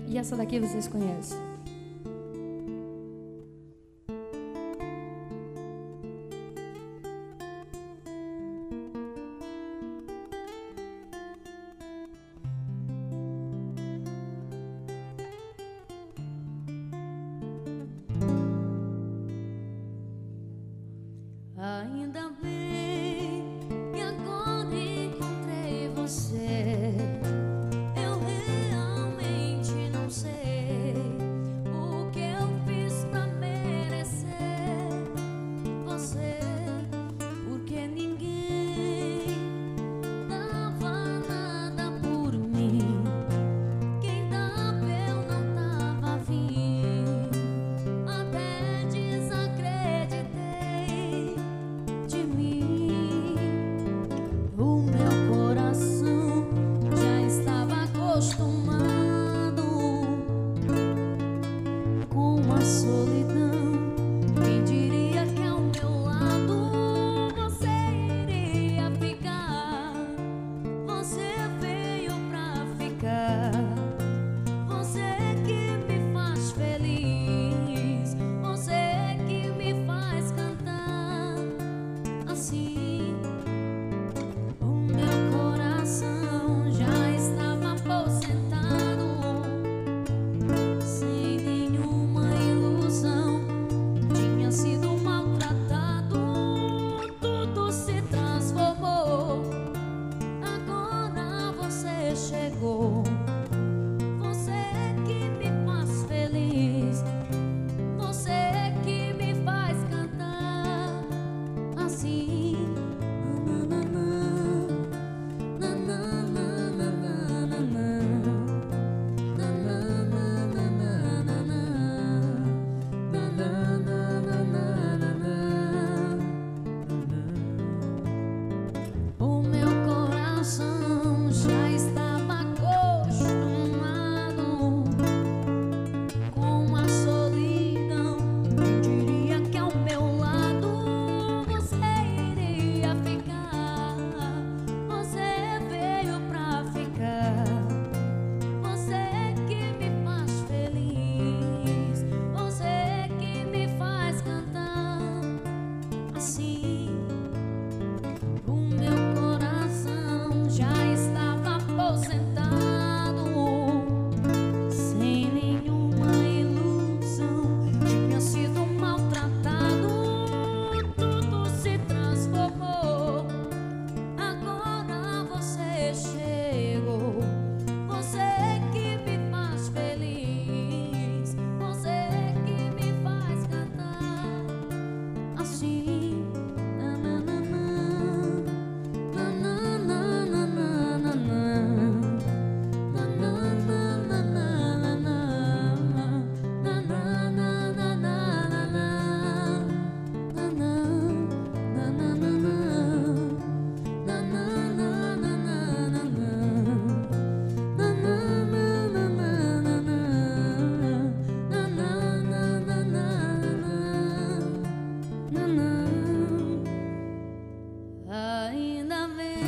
E essa daqui vocês conhecem. Ainda bem que agora encontrei você. Eu realmente não sei o que eu fiz pra merecer você, porque ninguém dava nada por mim. Quem dava eu não tava afim, até desacreditei de mim. O meu coração já estava acostumado com a solidão. Quem diria que ao meu lado você iria ficar? Você veio pra ficar. Você que me faz feliz, você que me faz cantar assim. O meu coração já estava aposentado, sem nenhuma ilusão. Tinha sido maltratado, tudo se transformou. Agora você chegou. Você que me faz feliz, você que me faz cantar assim. O meu coração já estava acostumado com a solidão. Quem diria que ao meu lado você iria ficar? Você veio pra ficar. Você que me faz feliz, você que me faz cantar assim. O meu coração já estava aposentado, sem nenhuma ilusão. Tinha sido maltratado, tudo se transformou. Agora você chegou. Você que me faz feliz, você que me faz cantar assim. Ainda bem